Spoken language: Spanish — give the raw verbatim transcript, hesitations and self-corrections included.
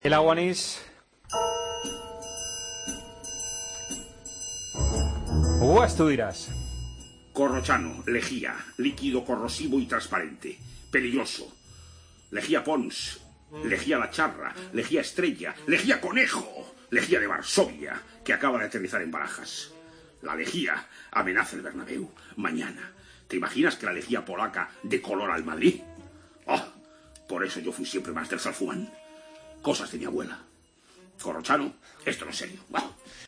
El aguanís. Uvas, tú dirás. Corrochano, lejía, líquido corrosivo y transparente, peligroso. Lejía Pons, lejía La Charra, lejía Estrella, lejía Conejo, lejía de Varsovia, que acaba de aterrizar en Barajas. La lejía amenaza el Bernabéu mañana. ¿Te imaginas que la lejía polaca decolora al Madrid? Oh, por eso yo fui siempre más del Salfumán. Cosas de mi abuela. Corrochano, esto no es serio.